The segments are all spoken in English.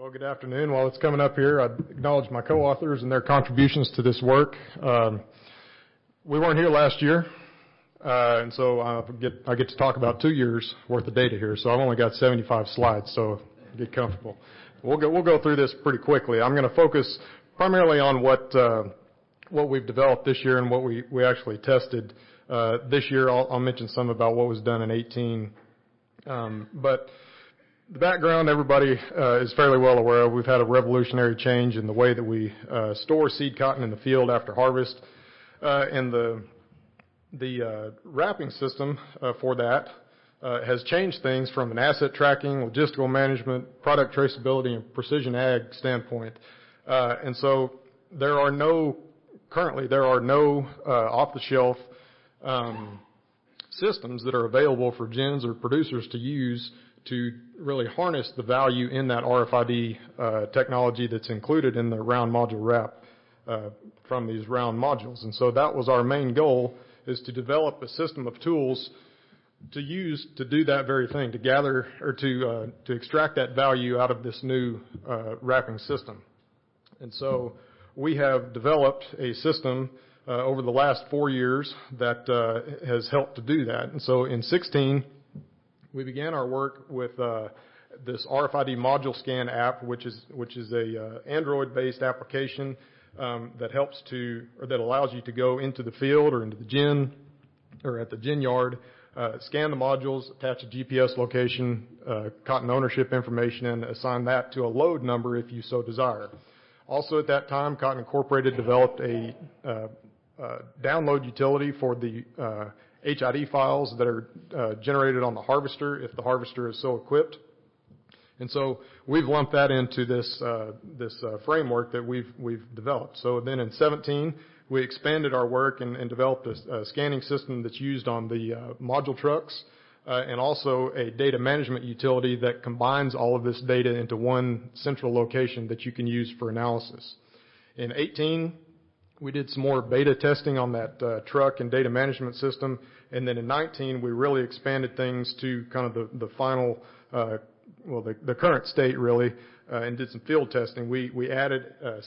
Well, good afternoon. While it's coming up here, I acknowledge my co-authors and their contributions to this work. We weren't here last year, and so I get to talk about 2 years worth of data here. So I've only got 75 slides, so get comfortable. We'll go through this pretty quickly. I'm going to focus primarily on what we've developed this year and what we actually tested this year. I'll mention some about what was done in 2018, but the background everybody is fairly well aware of. We've had a revolutionary change in the way that we store seed cotton in the field after harvest, and the wrapping system for that has changed things from an asset tracking, logistical management, product traceability, and precision ag standpoint. And so currently there are no off-the-shelf systems that are available for gens or producers to use to really harness the value in that RFID technology that's included in the round module wrap from these round modules. And so that was our main goal, is to develop a system of tools to use to do that very thing, to gather or to extract that value out of this new wrapping system. And so we have developed a system over the last 4 years that has helped to do that. And so in 2016, we began our work with this RFID module scan app, which is a Android-based application that allows you to go into the field or into the gen or at the gen yard, scan the modules, attach a GPS location, cotton ownership information, and assign that to a load number if you so desire. Also at that time, Cotton Incorporated developed a download utility for the HID files that are generated on the harvester if the harvester is so equipped. And so we've lumped that into this framework that we've developed. So then in 2017, we expanded our work and developed a scanning system that's used on the module trucks and also a data management utility that combines all of this data into one central location that you can use for analysis. In 2018, we did some more beta testing on that truck and data management system. And then in 2019, we really expanded things to kind of the final, the current state really, and did some field testing. We added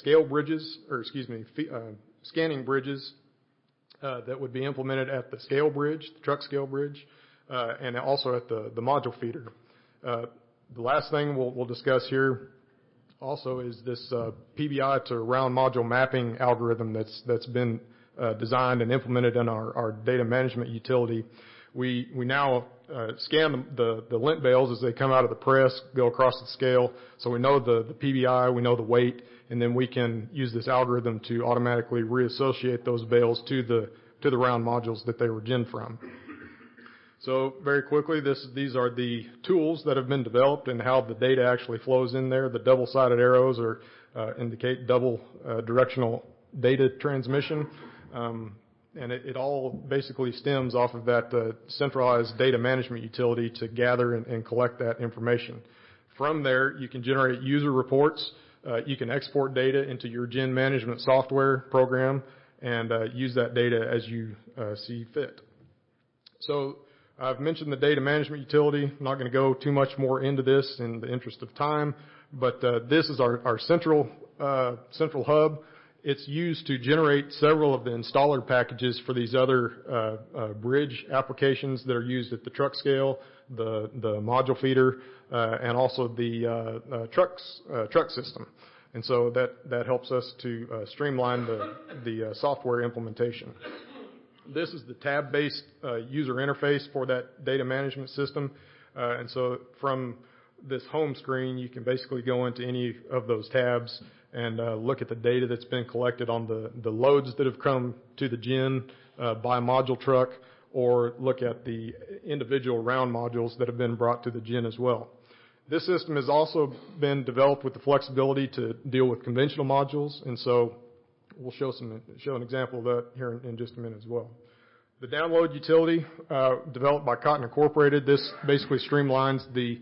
scanning bridges that would be implemented at the scale bridge, the truck scale bridge, and also at the module feeder. The last thing we'll discuss here also is this PBI to round module mapping algorithm that's been designed and implemented in our data management utility. We now scan the lint bales as they come out of the press, go across the scale, so we know the PBI, we know the weight, and then we can use this algorithm to automatically reassociate those bales to the round modules that they were gen from. So very quickly, these are the tools that have been developed and how the data actually flows in there. The double-sided arrows indicate double directional data transmission. And it all basically stems off of that centralized data management utility to gather and collect that information. From there, you can generate user reports. You can export data into your gen management software program and use that data as you see fit. So I've mentioned the data management utility. I'm not going to go too much more into this in the interest of time, but this is our central hub. It's used to generate several of the installer packages for these other bridge applications that are used at the truck scale, the module feeder, and also the truck system. And so that helps us to streamline the software implementation. This is the tab-based user interface for that data management system. And so from this home screen, you can basically go into any of those tabs and look at the data that's been collected on the loads that have come to the gen by module truck, or look at the individual round modules that have been brought to the gen as well. This system has also been developed with the flexibility to deal with conventional modules, and so we'll show an example of that here in just a minute as well. The download utility developed by Cotton Incorporated. This basically streamlines the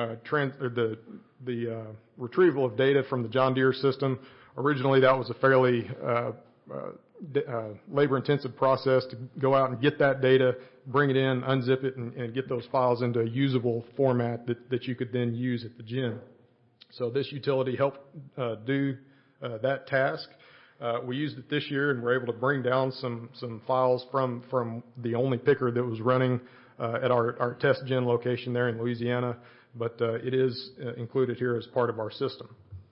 retrieval of data from the John Deere system. Originally, that was a fairly labor-intensive process to go out and get that data, bring it in, unzip it, and get those files into a usable format that you could then use at the gen. So this utility helped do that task. We used it this year and were able to bring down some files from the only picker that was running at our test gen location there in Louisiana, but it is included here as part of our system.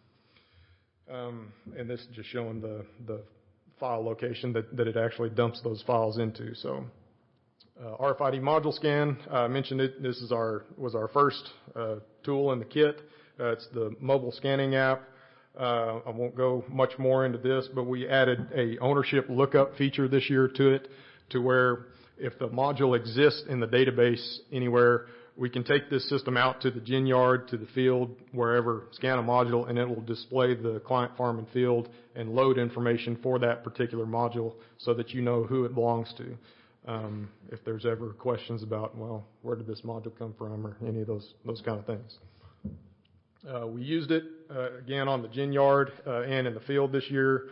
And this is just showing the file location that it actually dumps those files into. So RFID module scan, I mentioned it. This is was our first tool in the kit. It's the mobile scanning app. I won't go much more into this, but we added a ownership lookup feature this year to it, to where if the module exists in the database anywhere, we can take this system out to the gen yard, to the field, wherever, scan a module, and it will display the client farm and field and load information for that particular module so that you know who it belongs to. If there's ever questions about, well, where did this module come from, or any of those kind of things. We used it, again, on the gen yard and in the field this year.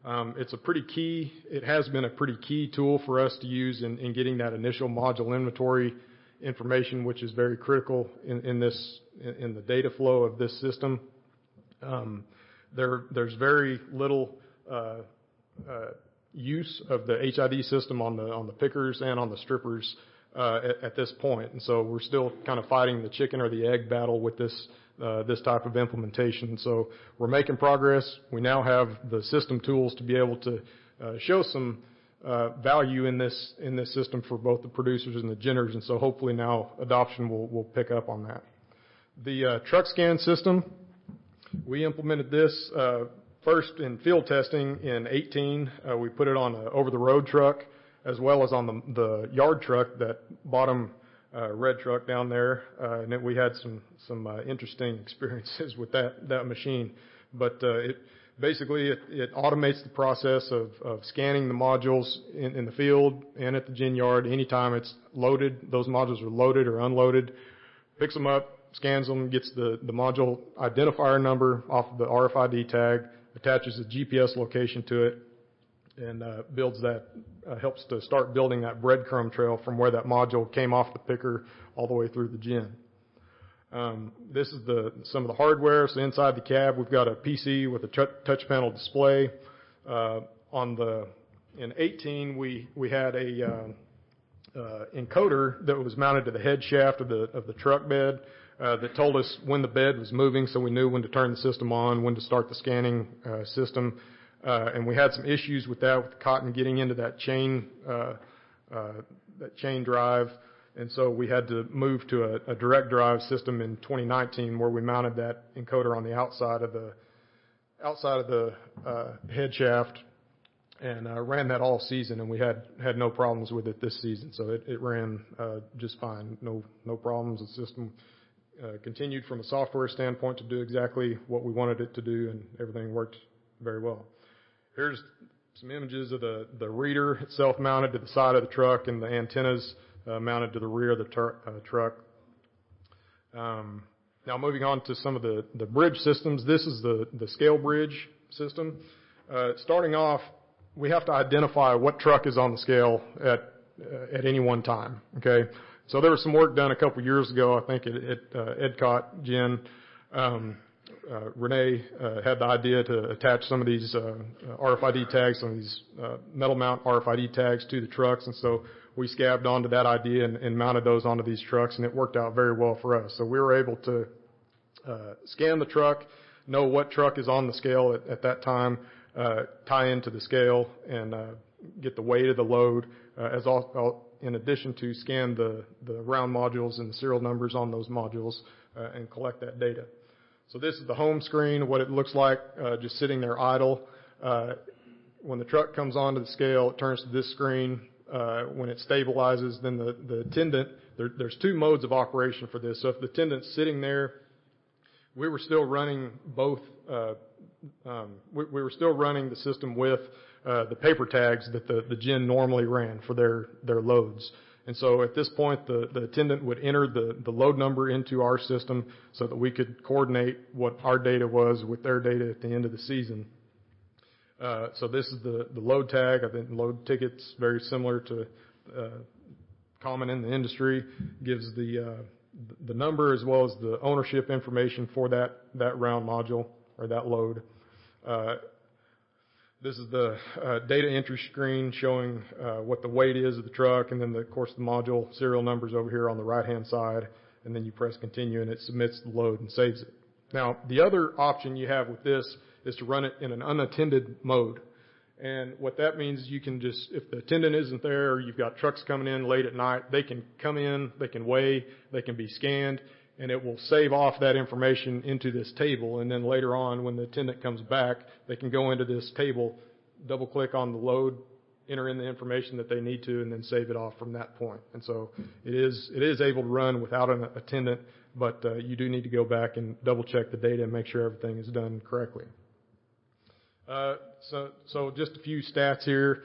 It has been a pretty key tool for us to use in getting that initial module inventory information, which is very critical in the data flow of this system. There's very little use of the HID system on the pickers and on the strippers at this point, and so we're still kind of fighting the chicken or the egg battle with this type of implementation. So we're making progress. We now have the system tools to be able to show some value in this system for both the producers and the ginners, and so hopefully now adoption will pick up on that. The truck scan system, we implemented this first in field testing in 18. We put it on an over-the-road truck as well as on the yard truck, that bottom red truck down there, and then we had some interesting experiences with that machine. But it automates the process of scanning the modules in the field and at the gen yard. Anytime it's loaded, those modules are loaded or unloaded, picks them up, scans them, gets the module identifier number off of the RFID tag, attaches a GPS location to it, and helps to start building that breadcrumb trail from where that module came off the picker all the way through the gen. This is some of the hardware. So inside the cab, we've got a PC with a touch panel display. In 18, we had a encoder that was mounted to the head shaft of the truck bed that told us when the bed was moving, so we knew when to turn the system on, when to start the scanning system. And we had some issues with that, with the cotton getting into that chain drive. And so we had to move to a direct drive system in 2019, where we mounted that encoder on the outside of the head shaft and ran that all season. And we had no problems with it this season. So it ran just fine. No problems. The system continued from a software standpoint to do exactly what we wanted it to do, and everything worked very well. Here's some images of the reader itself mounted to the side of the truck, and the antennas mounted to the rear of the truck. Now moving on to some of the bridge systems. This is the scale bridge system. Starting off, we have to identify what truck is on the scale at any one time. Okay, so there was some work done a couple years ago, I think at Edcott Gen. Renee had the idea to attach some of these RFID tags, some of these metal mount RFID tags to the trucks, and so we scabbed onto that idea and mounted those onto these trucks, and it worked out very well for us. So we were able to scan the truck, know what truck is on the scale at that time, tie into the scale, and get the weight of the load, in addition to scan the round modules and the serial numbers on those modules and collect that data. So this is the home screen, what it looks like just sitting there idle. When the truck comes onto the scale, it turns to this screen. When it stabilizes, then the attendant, there's two modes of operation for this. So if the attendant's sitting there, we were still running both. We were still running the system with the paper tags that the gen normally ran for their loads. And so at this point, the attendant would enter the load number into our system so that we could coordinate what our data was with their data at the end of the season. So this is the load tag. I think load tickets, very similar to common in the industry, gives the the number as well as the ownership information for that round module or that load. This is the data entry screen showing what the weight is of the truck, and then of course the module serial numbers over here on the right hand side, and then you press continue and it submits the load and saves it. Now the other option you have with this is to run it in an unattended mode. And what that means is you can just, if the attendant isn't there or you've got trucks coming in late at night, they can come in, they can weigh, they can be scanned, and it will save off that information into this table. And then later on, when the attendant comes back, they can go into this table, double click on the load, enter in the information that they need to, and then save it off from that point. And so it is able to run without an attendant, but you do need to go back and double check the data and make sure everything is done correctly. So just a few stats here.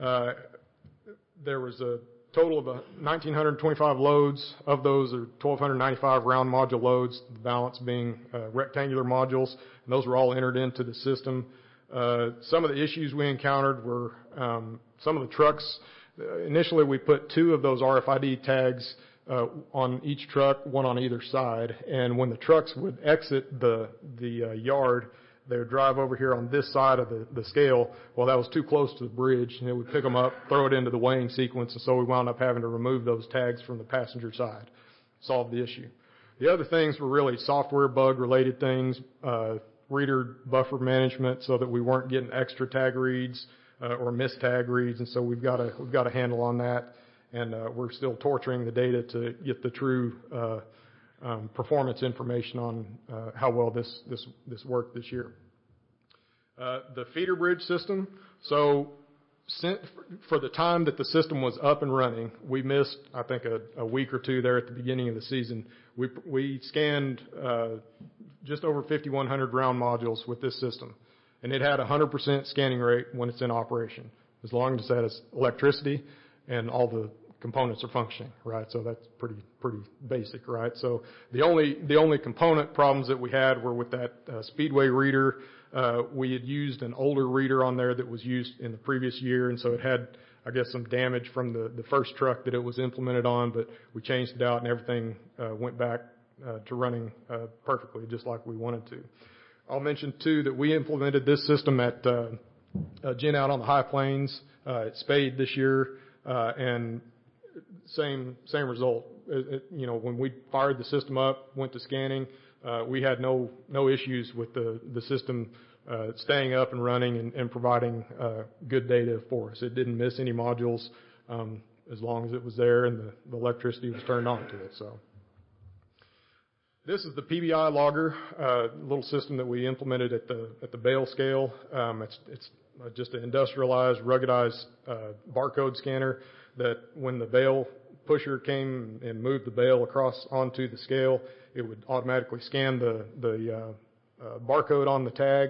There was a total of 1,925 loads. Of those are 1,295 round module loads, the balance being rectangular modules, and those were all entered into the system. Some of the issues we encountered were some of the trucks. Initially, we put 2 of those RFID tags on each truck, one on either side, and when the trucks would exit the yard, they would drive over here on this side of the scale. Well, that was too close to the bridge, and it would pick them up, throw it into the weighing sequence, and so we wound up having to remove those tags from the passenger side. Solve the issue. The other things were really software bug-related things, reader buffer management, so that we weren't getting extra tag reads or missed tag reads, and so we've got a handle on that, and we're still torturing the data to get the true performance information on how well this worked this year. The feeder bridge system. So for the time that the system was up and running, we missed, I think, a week or 2 there at the beginning of the season. We scanned just over 5,100 round modules with this system, and it had 100% scanning rate when it's in operation, as long as it has electricity and all the components are functioning, right? So that's pretty basic, right? So the only component problems that we had were with that Speedway reader. We had used an older reader on there that was used in the previous year, and so it had, I guess, some damage from the first truck that it was implemented on, but we changed it out and everything went back to running perfectly, just like we wanted to. I'll mention too that we implemented this system at Gin out on the High Plains at Spade this year, and same result. When we fired the system up, went to scanning, we had no issues with the system staying up and running and providing good data for us. It didn't miss any modules as long as it was there and the electricity was turned on to it. So this is the PBI logger, little system that we implemented at the bale scale. It's just an industrialized, ruggedized barcode scanner that when the bale pusher came and moved the bale across onto the scale, it would automatically scan the barcode on the tag,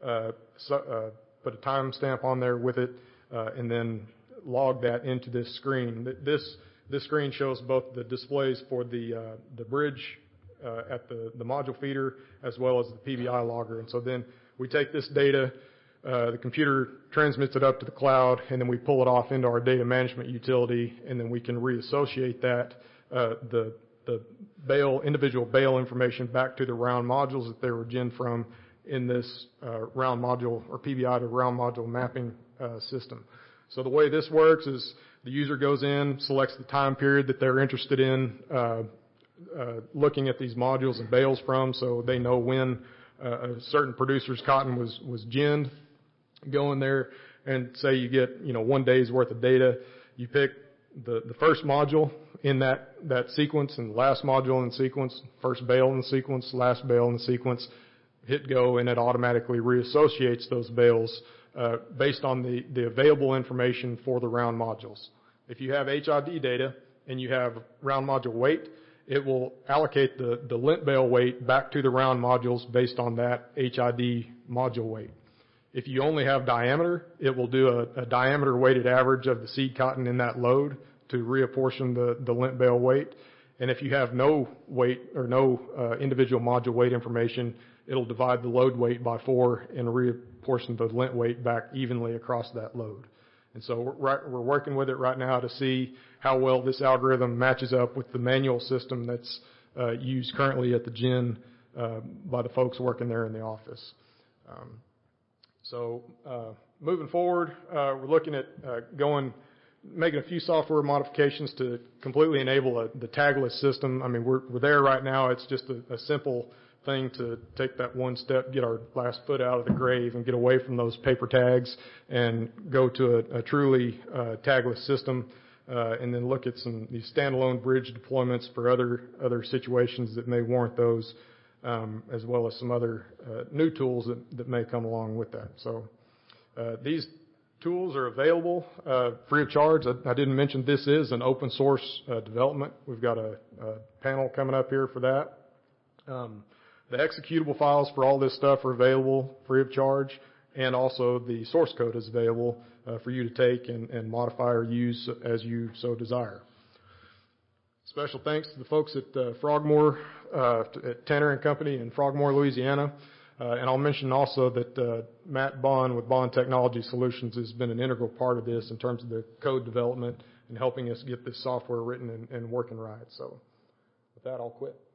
put a timestamp on there with it, and then log that into this screen. This screen shows both the displays for the bridge at the module feeder as well as the PBI logger. And so then we take this data, the computer transmits it up to the cloud, and then we pull it off into our data management utility, and then we can reassociate that, the individual bale information back to the round modules that they were gen from in this round module or PBI to round module mapping system. So the way this works is the user goes in, selects the time period that they're interested in looking at these modules and bales from, so they know when a certain producer's cotton was ginned. Go in there and say you get 1 day's worth of data. You pick the first module in that sequence and the last module in the sequence, first bale in the sequence, last bale in the sequence. Hit go, and it automatically reassociates those bales based on the available information for the round modules. If you have HID data and you have round module weight, it will allocate the lint bale weight back to the round modules based on that HID module weight. If you only have diameter, it will do a diameter weighted average of the seed cotton in that load to reapportion the lint bale weight. And if you have no weight or no individual module weight information, it'll divide the load weight by 4 and reapportion the lint weight back evenly across that load. And so we're working with it right now to see how well this algorithm matches up with the manual system that's used currently at the gin by the folks working there in the office. Moving forward, we're looking at making a few software modifications to completely enable the tagless system. I mean, we're there right now. It's just a simple thing to take that one step, get our last foot out of the grave and get away from those paper tags and go to a truly tagless system, and then look at these standalone bridge deployments for other situations that may warrant those, as well as some other new tools that may come along with that. So these tools are available free of charge. I didn't mention this is an open source development. We've got a panel coming up here for that. The executable files for all this stuff are available free of charge, and also the source code is available for you to take and modify or use as you so desire. Special thanks to the folks at Frogmore, at Tanner and Company in Frogmore, Louisiana. And I'll mention also that Matt Bond with Bond Technology Solutions has been an integral part of this in terms of the code development and helping us get this software written and working right. So with that, I'll quit.